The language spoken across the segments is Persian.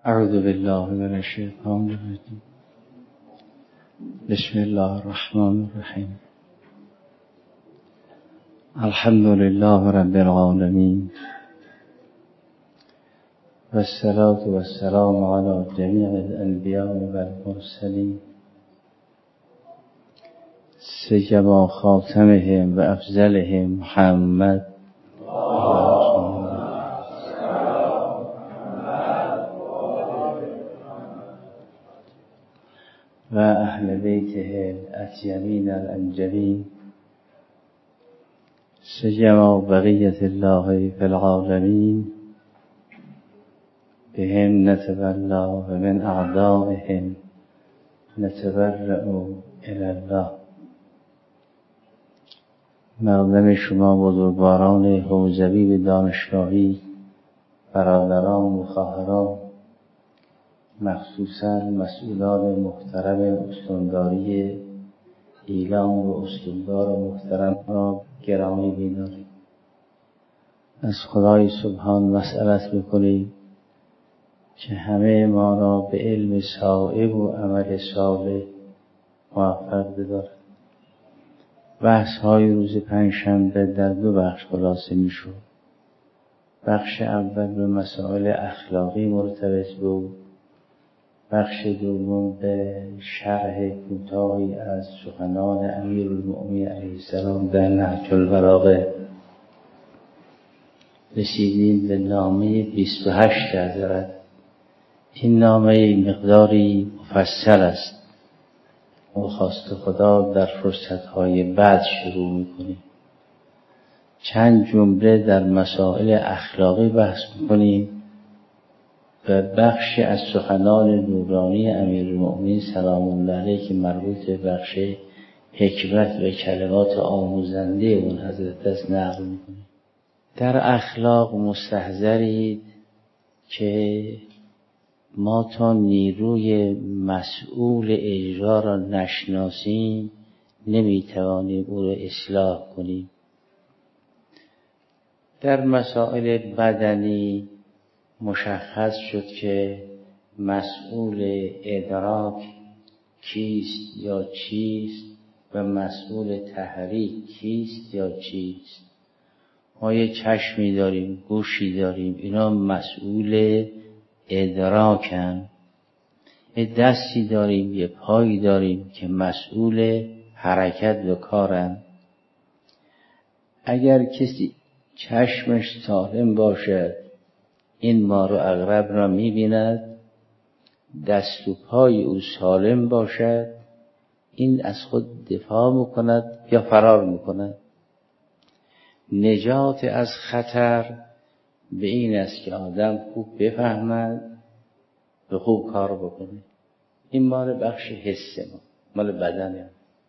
اعوذ بالله من الشیطان الرجیم. بسم الله الرحمن الرحیم. الحمد لله رب العالمین والصلاة والسلام علی جمیع الانبیاء والمرسلین سیما خاتمهم و افضلهم محمد و اهل بیته الاطیبین الانجلین سیما بقیة الله فی العالمین بهم نتبلا و من اعدائهم نتبرأ الی الله. مقدم شما بزرگواران حوزوی و دانشگاهی، برادران و خواهران، مخصوصاً مسئولان محترم استانداری ایلام و استاندار محترم را گرامی می‌داریم. از خدای سبحان مسئلت می‌کنیم که همه ما را به علم صائب و عمل صالح موفق بدارد. بحث‌های روز پنجشنبه در دو بخش خلاصه می‌شد. بخش اول به مسائل اخلاقی مرتبط بود، بخش دوم به شرح کوتاهی از سخنان امیرالمؤمنین علیه السلام در نهج البلاغه. رسیدیم به نامه 28 حضرت. این نامه مقداری مفصل است. با خواست خدا در فرصت‌های بعد شروع می‌کنیم. چند جمله در مسائل اخلاقی بحث می‌کنیم و بخشی از سخنان نورانی امیرالمؤمنین سلام الله علیه که مربوط به بخش حکمت و کلمات آموزنده اون حضرت است نقل می‌کنیم. در اخلاق مستحضرید که ما تا نیروی مسئول اجرا را نشناسیم نمیتوانیم او را اصلاح کنیم. در مسائل بدنی مشخص شد که مسئول ادراک کیست یا چیست و مسئول تحریک کیست یا چیست. ما یه چشمی داریم، گوشی داریم، اینا مسئول ادراکن. یه دستی داریم، یه پایی داریم که مسئول حرکت و کارن. اگر کسی چشمش سالم باشد این مار و عقرب را می‌بیند، دست و پای او سالم باشد این از خود دفاع می‌کند یا فرار می‌کند. نجات از خطر به این است که آدم خوب بفهمد و خوب کار بکنه. این مال بخش حس ما، مال بدن.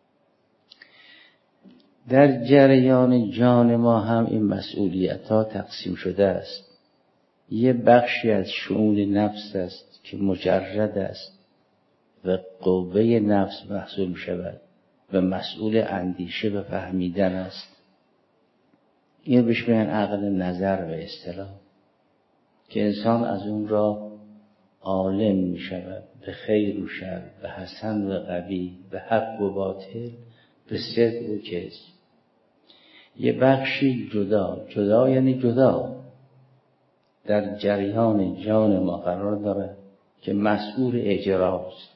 در جریان جان ما هم این مسئولیت ها تقسیم شده است. یه بخشی از شؤون نفس است که مجرد است و قوه نفس محصول شود و مسئول اندیشه و فهمیدن است. این بهش میگن عقل نظر و اصطلاح، که انسان از اون را عالم می شود به خیر و شر، به حسن و قبیح، به حق و باطل، به صدق و کذب. یه بخشی جدا یعنی جدا در جریان جان ما قرار داره که مسئول اجراست.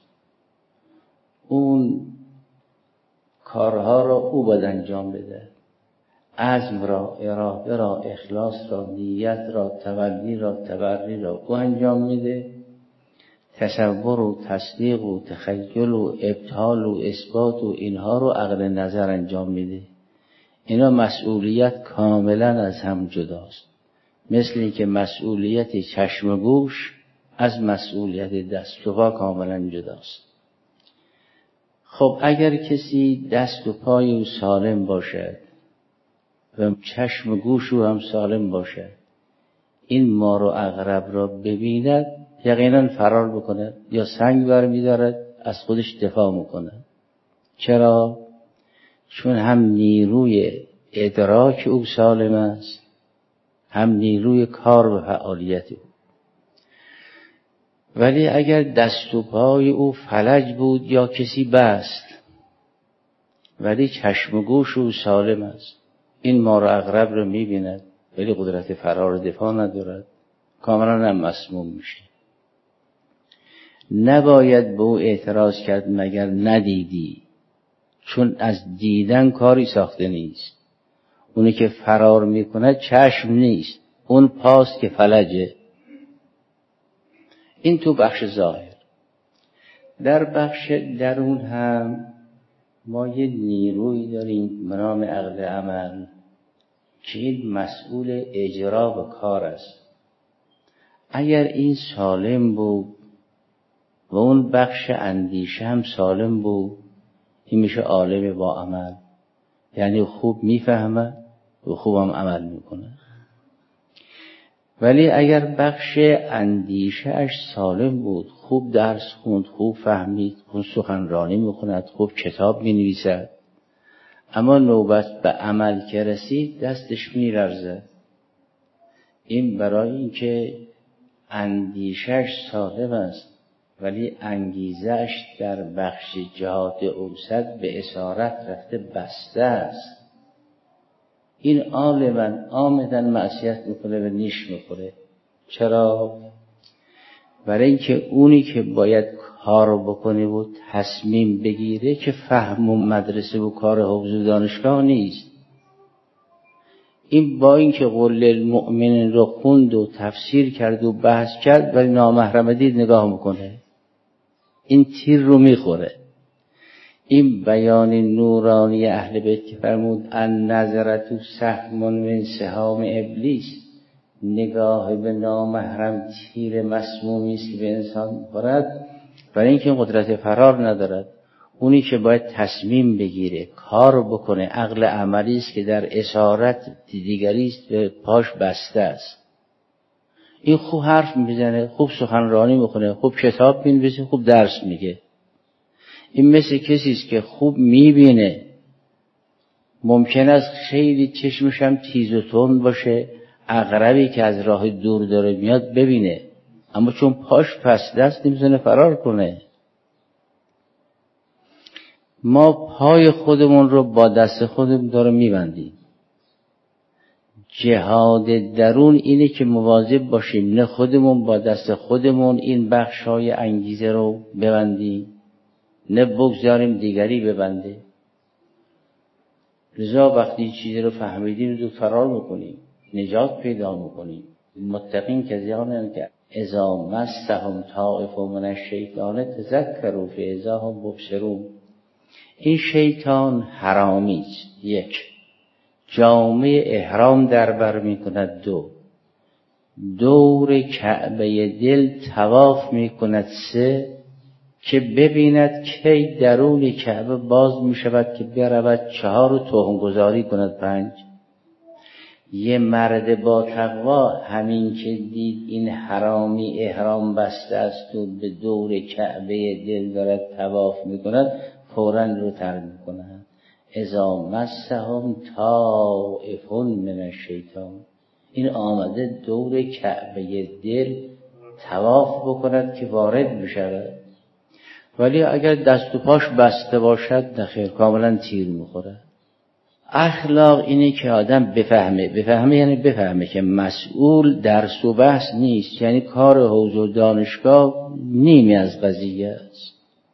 اون کارها را او باید انجام بده. عزم را، اراده را، اخلاص را، نیت را، تولی را، تبری را او انجام میده. تصور و تصدیق و تخیل و ابطال و اثبات و اینها رو عقل نظر انجام میده. اینا مسئولیت کاملا از هم جداست. مثل این که مسئولیت چشم و گوش از مسئولیت دست و پا کاملا جداست. خب اگر کسی دست و پای او سالم باشد و چشم و گوش او هم سالم باشد، این مار و عقرب را ببیند یقینا فرار بکنه یا سنگ برمی‌دارد از خودش دفاع میکنه. چرا؟ چون هم نیروی ادراک او سالم است، هم نیروی کار و فعالیت او. ولی اگر دست و پای او فلج بود یا کسی بست، ولی چشم و گوش او سالم است، این مار و عقرب رو می‌بیند ولی قدرت فرار و دفاع ندارد، کاملا هم مسموم میشه. نباید به او اعتراض کرد مگر ندیدی، چون از دیدن کاری ساخته نیست. اونی که فرار میکنه چشم نیست، اون پاست که فلجه. این تو بخش ظاهر. در بخش درون هم ما یه نیروی داریم به نام عقل عمل که این مسئول اجرا و کار است. اگر این سالم بود و اون بخش اندیشه هم سالم بود، این میشه عالم با عمل، یعنی خوب میفهمه و خوب هم عمل میکنه. ولی اگر بخش اندیشه اش سالم بود، خوب درس خوند، خوب فهمید، خوب سخنرانی میکند، خوب کتاب مینویسد، اما نوبت به عمل که رسید دستش میلرزه. این برای اینکه اندیشهش سالم است ولی انگیزش در بخش جهات اوسط به اسارت رفته بسته است. این عامداً معصیت میکنه و نیش میخوره. چرا؟ برای اینکه اونی که باید کار بکنه و تصمیم بگیره که فهم و مدرسه و کار حوزه و دانشگاه نیست. این با اینکه قل المؤمنین رو خوند و تفسیر کرد و بحث کرد ولی نامحرم دید نگاه میکنه، این تیر رو میخوره. این بیان نورانی اهل بیت که فرمود ان نظرتو سهم من سهام ابلیس، نگاه به نامحرم تیر مسمومی است که به انسان میخورد، برای اینکه قدرت فرار ندارد. اونی که باید تصمیم بگیره، کار بکنه، عقل عملی است که در اسارت دیگری است به پاش بسته است. این خوب حرف میزنه، خوب سخنرانی میکنه، خوب کتاب مینویسه، خوب درس میگه. این مثل کسی است که خوب میبینه، ممکن است خیلی چشمش هم تیز و تند باشه، عقربی که از راه دور داره میاد ببینه، اما چون پاش بسته است نمیتونه فرار کنه. ما پای خودمون رو با دست خودمون داره میبندیم. جهاد درون اینه که مواظب باشیم نه خودمون با دست خودمون این بخشای انگیزه رو ببندیم نه بگذاریم دیگری ببنده. لذا وقتی چیزی رو فهمیدیم زود فرار میکنیم، نجات پیدا میکنیم. متقین کسانی که اذا مسهم طائف من الشیطان تذکروا فاذا هم مبصرون. این شیطان حرامی است. یک، جامه احرام در بر میکند. دور کعبه دل طواف میکند. 3، که ببیند کی درون کعبه باز میشود که برود. 4، تهم گذاری کند. 5، یه مرد با تقوا همین که دید این حرامی احرام بسته است و به دور کعبه دل دارد طواف میکند، فوراً رو ترک میکند. اذا مسهم طائف من الشیطان، این آمده دور کعبه دل طواف بکند که وارد بشود. ولی اگر دست و پاش بسته باشد نخیر، کاملا تیر میخوره. اخلاق اینه که آدم بفهمه یعنی بفهمه که مسئول درس و بحث نیست، یعنی کار حوزه و دانشگاه نیمی از قضیه است.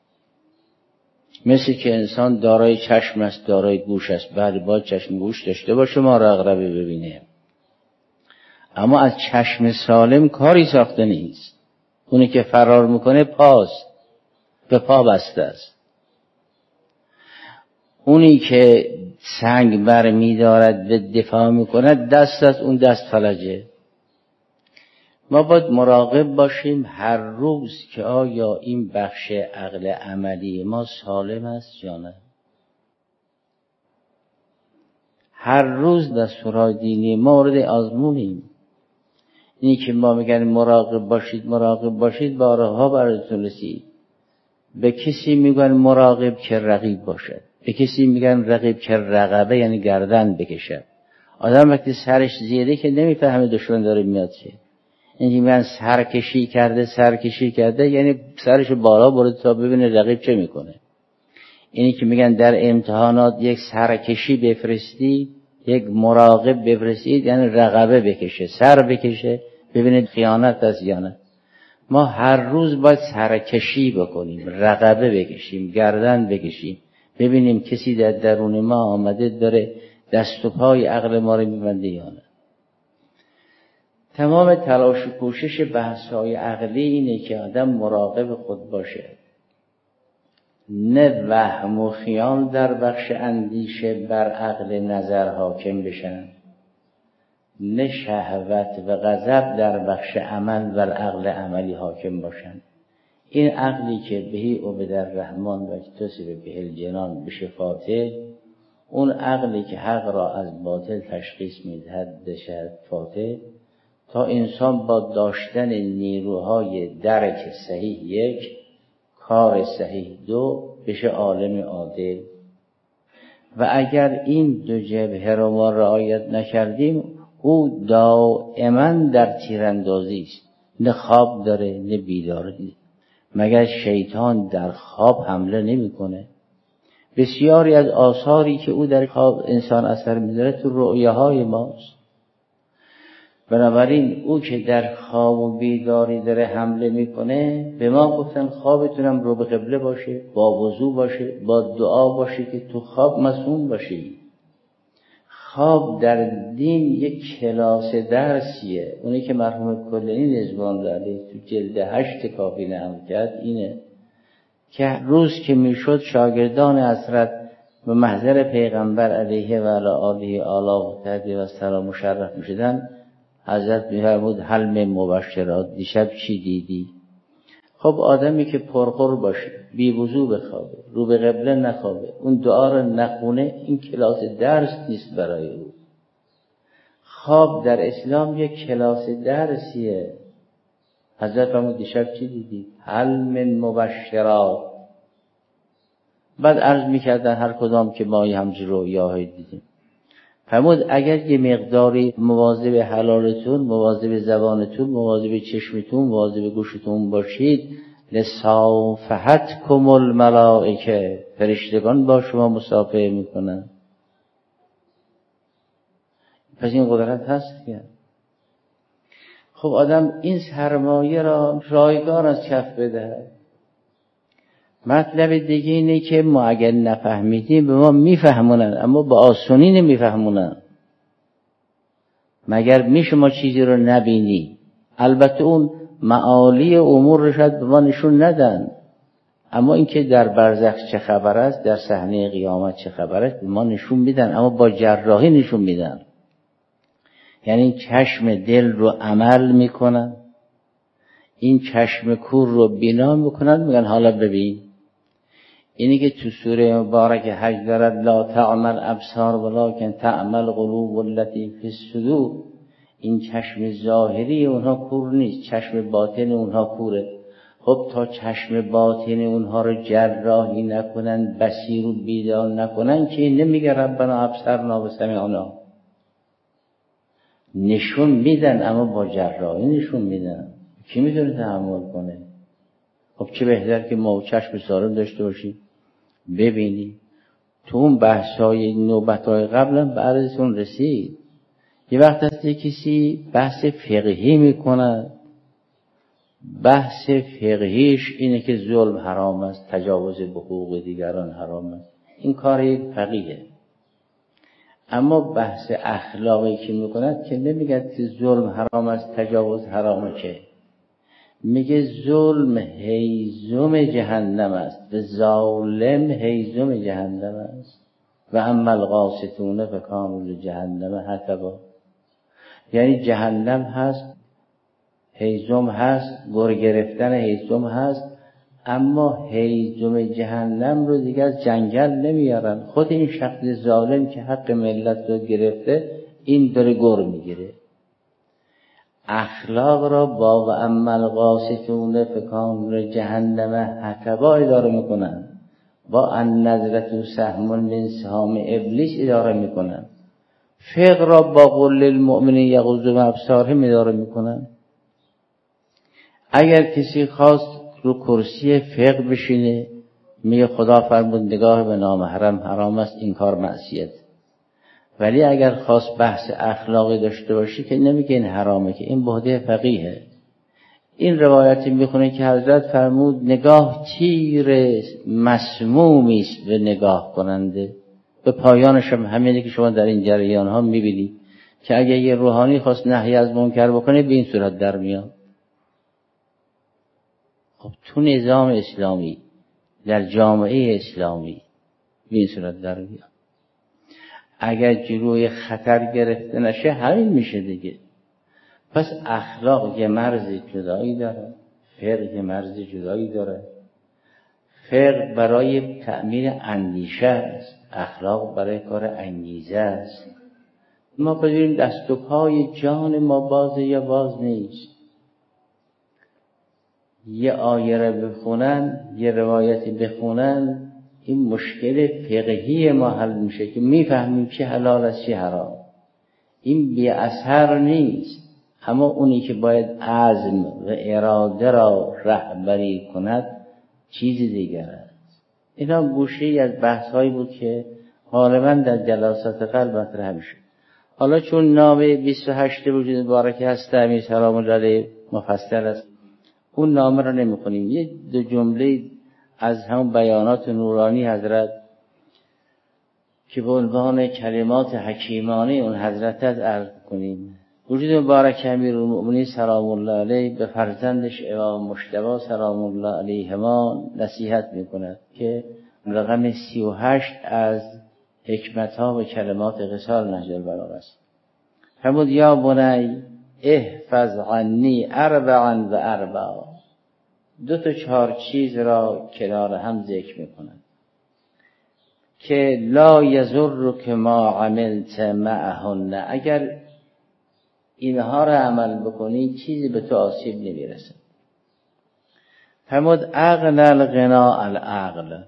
مثل که انسان دارای چشم است، دارای گوش است، بله باید چشم گوش داشته باشه ما را عقربه ببینه، اما از چشم سالم کاری ساخته نیست. اونی که فرار میکنه پاست، به پا بسته است. اونی که سنگ بر می‌دارد به دفاع میکند دست است، اون دست فلجه. ما باید مراقب باشیم هر روز که آیا این بخش عقل عملی ما سالم است یا نه. هر روز دستورهای دینی ما مورد آزمونیم. اینی که ما میگن مراقب باشید بارها براتون رسید. به کسی میگن مراقب که رقیب باشد، به کسی میگن رقیب که رقبه یعنی گردن بکشد. آدم وقتی سرش زیره که نمیفهمه دشمن داره میاد چه. اینکه میگن سرکشی کرده یعنی سرش بالا برده تا ببینه رقیب چه میکنه. اینی که میگن در امتحانات یک سرکشی بفرستی، یک مراقب بفرستید، یعنی رقبه بکشه، سر بکشه ببینید خیانت است یا نه. ما هر روز باید سرکشی بکنیم، رقبه بکشیم، گردن بکشیم، ببینیم کسی در درون ما آمده داره دست و پای عقل ما رو میبنده یا نه. تمام تلاش و کوشش بحث‌های عقلی اینه که آدم مراقب خود باشه، نه وهم و خیال در بخش اندیشه بر عقل نظر حاکم بشن، نه شهوت و غضب در بخش عمل بر عقل عملی حاکم باشن. این عقلی که بهی عبد الرحمن و اکتسب به الجنان بشه فاتح، اون عقلی که حق را از باطل تشخیص میدهد بشه فاتح، تا انسان با داشتن نیروهای درک صحیح یک، کار صحیح دو، بشه عالم عادل. و اگر این دو جبهه را ما رعایت نکردیم، او دائما در تیراندازی است، نه خواب داره نه بیداری. مگر شیطان در خواب حمله نمیکنه؟ بسیاری از آثاری که او در خواب انسان اثر میذاره تو رؤیاهای ماست. بنابراین او که در خواب و بیداری داره حمله میکنه، به ما گفتن خوابتونم رو به قبله باشه، با وضو باشه، با دعا باشه که تو خواب مصون باشی. خواب در دین یک کلاس درسیه. اونی که مرحوم کلینی رضوان الله علیه تو جلد 8 کافی نقل کرد اینه که روز که میشد شاگردان حضرت به محضر پیغمبر علیه و آله و صحبه و سلام مشرف میشدن، حضرت میفرمود هل من مبشرات، دیشب چی دیدی؟ خب آدمی که پرخور باشه، بی وضو بخوابه، رو به قبله نخوابه، اون دعا رو نخونه، این کلاس درس نیست برای او. خواب در اسلام یک کلاس درسیه. حضرت فرمود دیشب چی دیدی؟ هل من مبشرات. بعد عرض میکردن هر کدام که ما همچین رویاهایی دیدیم. فرمود اگر یه مقداری مواظب حلالتون، مواظب زبانتون، مواظب چشمتون، مواظب گوشتون باشید، لصافحتکم الملائکه، فرشتگان با شما مصافحه میکنن. پس این قدرت هست که خب آدم این سرمایه را رایگان از کف بده. مطلب دیگه اینه که ما اگر نفهمیدیم به ما میفهمونن، اما با آسونی نمیفهمونن. مگر میشه ما چیزی رو نبینی؟ البته اون معالی امور رو شاید به ما نشون ندن، اما اینکه در برزخ چه خبر است، در صحنه قیامت چه خبر است به ما نشون میدن، اما با جراحی نشون میدن. یعنی چشم دل رو عمل میکنن، این چشم کور رو بینا میکنن، میگن حالا ببین. اینی که تو سوره مبارک حج دارد لا تعمل ابصار ولکن تعمل قلوب التي فی الصدور، این چشم ظاهری اونها کور نیست، چشم باطن اونها کوره. خب تا چشم باطن اونها رو جراحی نکنن، بصیر و بیدار نکنن که نمیگه ربنا ابصرنا و سمعنا. نشون میدن اما با جراحی نشون میدن. کی میتونه تحمل کنه؟ خب چه بهتر که ما چشم سالم داشته باشیم، ببینیم. تو اون بحث‌های نوبت‌های قبلا بعضیشون رسید. یه وقت هستی کسی بحث فقهی میکنه، بحث فقهیش اینه که ظلم حرام است، تجاوز به حقوق دیگران حرام است. این کار یک فقیه. اما بحث اخلاقی که میکند که نمیگه که ظلم حرام است، تجاوز حرامه، که میگه ظلم هیزم جهنم است و ظالم هیزم جهنم است و اما القاسطون فکانوا لجهنم حطبا. یعنی جهنم هست، هیزم هست، گر گرفتن هیزم هست، اما هیزم جهنم رو دیگه از جنگل نمیارن. خود این شخص ظالم که حق ملت رو گرفته، این داره گر میگیره. اخلاق را با و اما القاسطون فکانوا لجهنم حطبا اداره میکنن، با ان نظرة سهم من سهام ابلیس اداره میکنن. فقه را با قل للمؤمنین یغضوا من ابصارهم اداره میکنن. اگر کسی خواست رو کرسی فقه بشینه میگه خدا فرمود نگاه به نامحرم حرام است، این کار معصیت. ولی اگر خواست بحث اخلاقی داشته باشی که نمیگه این حرامه، که این بهده فقیهه. این روایتی میخونه که حضرت فرمود نگاه تیر مسمومی است به نگاه کننده. به پایانش هم همینه که شما در این جریان ها میبینید که اگر یه روحانی خواست نهی از منکر بکنه به این صورت در میاد. خب تو نظام اسلامی در جامعه اسلامی به این صورت در میاد. اگر جلوی خطر گرفته نشه همین میشه دیگه. پس اخلاق یه مرز جدایی داره، فقه یه مرز جدایی داره. فقه برای تأمین اندیشه است، اخلاق برای کار انگیزه است. ما بدونیم دست و پای جان ما بازه یا باز نیست. یه آیه رو بخونن، یه روایتی بخونن، این مشکل فقهی ما حل میشه که میفهمیم چه حلال است چه حرام. این بی اثر نیست، اما اونی که باید عزم و اراده را رهبری کند چیز دیگر است. اینا گوشه‌ای از بحث‌هایی بود که غالباً در جلسات قبل مطرح میشه. حالا چون نامه 28 وجود مبارکه هست امیر سلام الله علیه مفصل است، اون نامه را نمی‌خونیم. یه دو جمله از همون بیانات نورانی حضرت که به عنوان کلمات حکیمانه اون حضرت از عرض کنیم. وجود مبارک امیرالمؤمنین سلام الله علیه به فرزندش امام مجتبی سلام الله علیهما نصیحت میکند که رقم 38 از حکمت‌ها و کلمات قصار نهج البلاغه است. فرمود یا بنی احفظ عنی اربعا و اربعا. 2 تا 4 چیز را کنار هم ذکر میکند که لا یضرک ما عملت معهن. اگر اینها را عمل بکنی چیزی به تو آسیب نمیرسه. فرمود عقل الغنا العقل.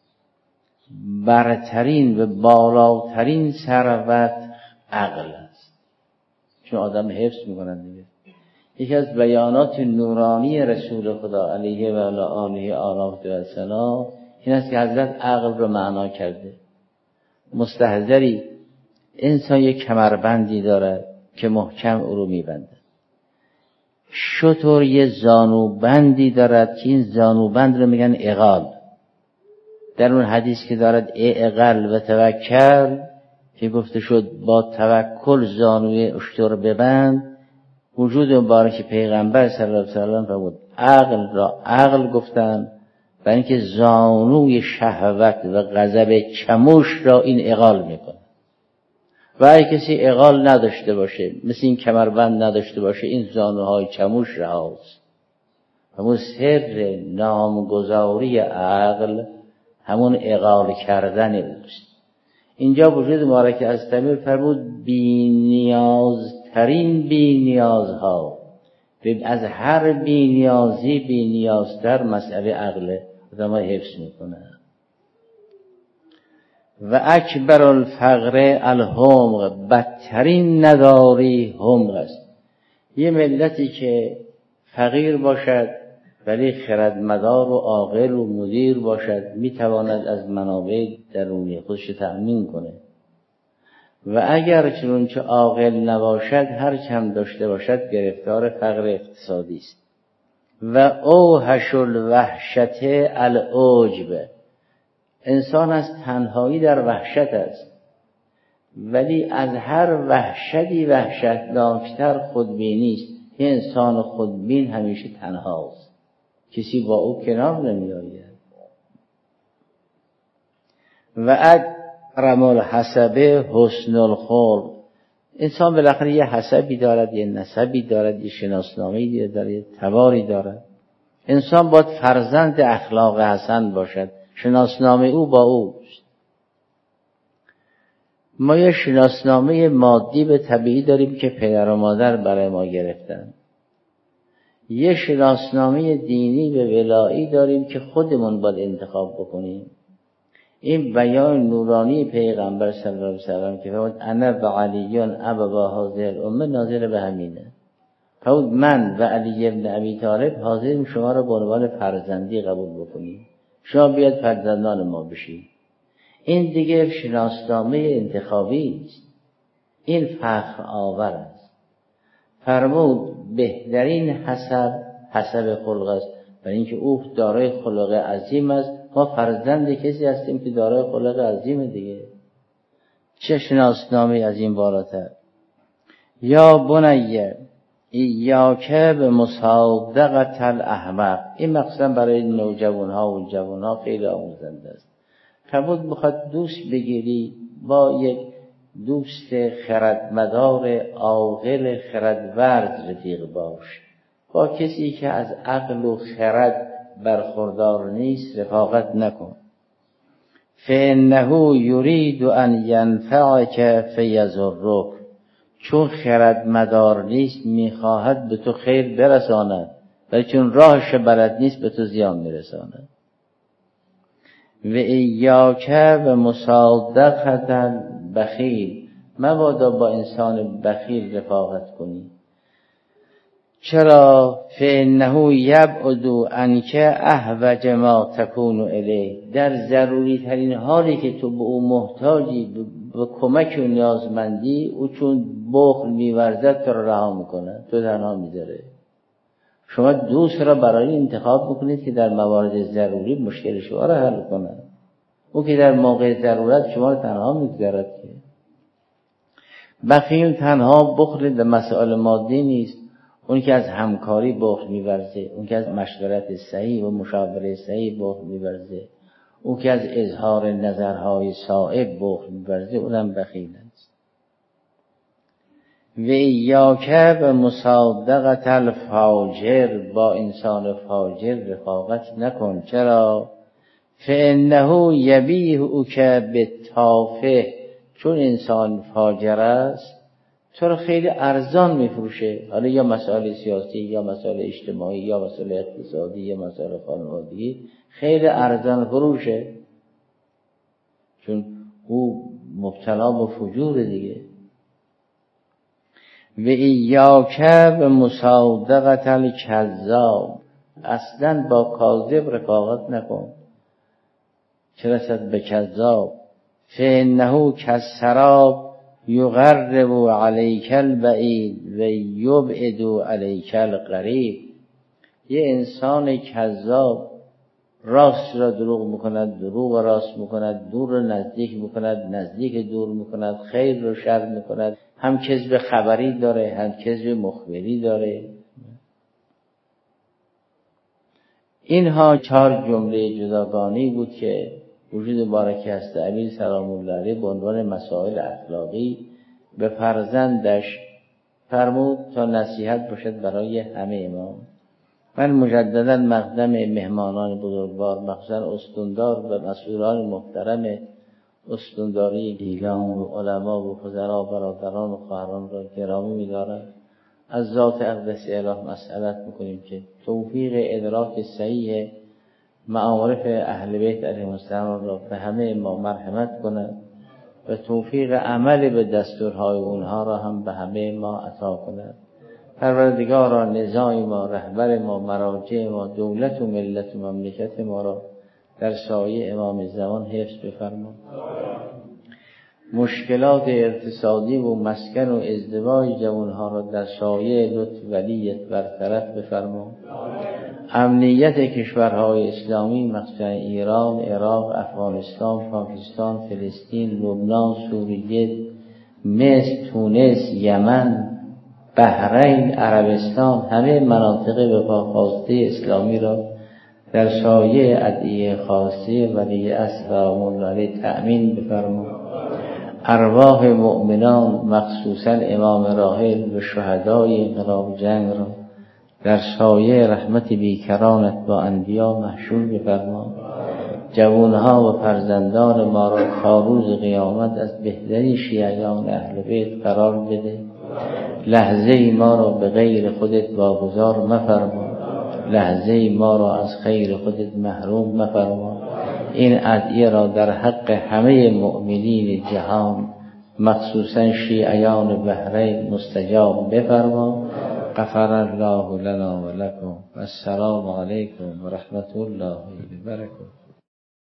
برترین و بالاترین ثروت عقل است، چون آدم حفظ میکنن دیگه. یکی از بیانات نورانی رسول خدا علیه و آله و سلام این است که حضرت عقل رو معنا کرده. مستحضری انسان یک کمربندی داره که محکم او رو میبنده. شتر یه زانوبندی دارد که این زانوبند رو میگن اغال. در اون حدیث که دارد اغل و توکل که گفته شد با توکل زانوی اشتر ببند، وجود مبارک پیغمبر صلی الله علیه و سلم فرمود عقل را عقل گفتن برای اینکه زانوی شهوت و غضب چموش را این اغال میکنه. و اگه کسی اغال نداشته باشه، مثل این کمربند نداشته باشه، این زانوهای چموش رهاست. همون سر نامگذاری عقل همون اغال کردن اوست. اینجا وجود مبارک از تعمیر فرمود بی نیازترین بی نیازها، از هر بی نیازی بی نیازتر مسئله عقل آدم ها حفظ میکنه. و اکبر الفقر الحمق. بدترین نداری حمق است. یه ملتی که فقیر باشد ولی خردمدار و عاقل و مدیر باشد میتواند از منابع درونی خودش تأمین کنه. و اگر چنانچه عاقل نباشد هر چم داشته باشد گرفتار فقر اقتصادی است. و اوحش الوحشت العجب. انسان از تنهایی در وحشت است، ولی از هر وحشتی وحشتناکتر خودبینی است. یه انسان خودبین همیشه تنهاست، کسی با او کنار نمیآید. و اکرم الحسب حسن الخلق. انسان بالاخره یه حسبی دارد، یه نسبی دارد، یه شناسنامه‌ای دارد، یه تباری دارد. انسان باید فرزند اخلاق حسن باشد، شناسنامه او با اوست. ما یه شناسنامه مادی به طبیعی داریم که پدر و مادر برای ما گرفتن. یه شناسنامه دینی به ولایی داریم که خودمون باید انتخاب بکنیم. این بیان نورانی پیغمبر صلی الله علیه و سلم که فرمود انا و علیون ابوا هذه الامه ناظر به همینه. فرمود من و علی ابن ابی طالب حاضریم شما را به عنوان فرزندی قبول بکنیم، شما بیاد فرزندان ما بشید. این دیگه شناسنامه انتخابی است، این فخر آور است. فرمود بهترین حسب خلق است، برای اینکه او دارای خلق عظیم است، ما فرزند کسی هستیم که دارای خلق عظیم دیگه. چه شناسنامه از این بالاتر. یا بنیه ایاک به مصادقت الاحمق. این مقصد برای نوجوانها و جوانها خیلی آموزنده است. فرمود بخواد دوست بگیری با یک دوست خردمدار عاقل خردورز رفیق باش، با کسی که از عقل و خرد برخوردار نیست رفاقت نکن. فانه یرید ان ینفعک فیضرک. چون خردمدار نیست میخواهد به تو خیر برساند، ولی چون راهش بلد نیست به تو زیان میرساند. و ایاک و مصادقت البخیل. مبادا با انسان بخیل رفاقت کنی. چرا؟ فانه یبعد عنک احوج ما تکون الیه. در ضروری ترین حالی که تو به او محتاجی، به کمک و نیازمندی، او چون بخل می‌ورزد تو را رها میکنه، تو تنها میذاره. شما دوست را برای انتخاب بکنید که در موارد ضروری مشکل شما را حل کنه. او که در موقع ضرورت شما را تنها میگذارد. که بخیل تنها بخل در مسائل مادی نیست، اون که از همکاری بخل می‌ورزه، اون که از مشورت صحیح و مشاوره صحیح بخل می‌ورزه، اون که از اظهار نظرهای صائب بخل می‌ورزه، اونم بخیل است. و ایاک و مصادقت الفاجر. با انسان فاجر رفاقت نکن. چرا؟ فانه یبیعک بالتافه. چون انسان فاجر است تو رو خیلی ارزان میفروشه. حالا یا مسائل سیاسی، یا مسائل اجتماعی، یا مسائل اقتصادی، یا مسائل خانوادگی، خیلی ارزان فروشه، چون او مبتلا به فجور دیگه. و ایاک و مصادقت الکذاب. اصلا با کاذب رفاقت نکن، چه رسد به کذاب. فانه کالسراب یقرب علیک البعید و یبعد علیک القریب. یه انسان کذاب راست را دروغ میکند، دروغ راست میکند، دور را نزدیک میکند، نزدیک دور میکند، خیر رو شر میکند. هم کذب خبری داره، هم کذب مخبری داره. اینها 4 جمله جداگانه‌ای بود که وجود بارک هست امیر سلام الله علیه به عنوان مسائل اخلاقی به فرزندش فرمود تا نصیحت باشد برای همه ما. من مجددا مقدم مهمانان بزرگوار، مخصوصا استاندار و مسئولان محترم استانداری گیلان و علما و فضلا و برادران و خواهران را گرامی می‌دارم. از ذات اقدس اله مسئلت می‌کنیم که توفیق ادراک صحیح معارف اهل بیت علیهم السلام را به همه ما مرحمت کند و توفیق عمل به دستورهای اونها را هم به همه ما عطا کند. پروردگارا نظام ما، رهبر ما، مراجع ما، دولت و ملت و مملکت ما را در سایه امام زمان حفظ بفرما. مشکلات اقتصادی و مسکن و ازدواج جوانها را در سایه لطف ولیت برطرف بفرما. امنیت کشورهای اسلامی مخصوصا ایران، عراق، افغانستان، پاکستان، فلسطین، لبنان، سوریه، مصر، تونس، یمن، بحرین، عربستان، همه مناطق به پاخواسته اسلامی را در سایه ادعیه خاصه ولی اسلام الله علیه تأمین بفرما. ارواح مؤمنان مخصوصا امام راحل و شهدای انقلاب جنگ را در سایه رحمت بیکرانت با انبیا محشور بفرما. جوانها و فرزندان ما را تا روز قیامت از بهترین شیعیان اهل بیت قرار بده. لحظه ما را به غیر خودت واگذار مفرما، لحظه ما را از خیر خودت محروم مفرما. این ادعیه را در حق همه مؤمنین جهان مخصوصا شیعیان بحرین مستجاب بفرما غفر الله لنا و لکم و السلام علیکم و رحمت الله و برکاته.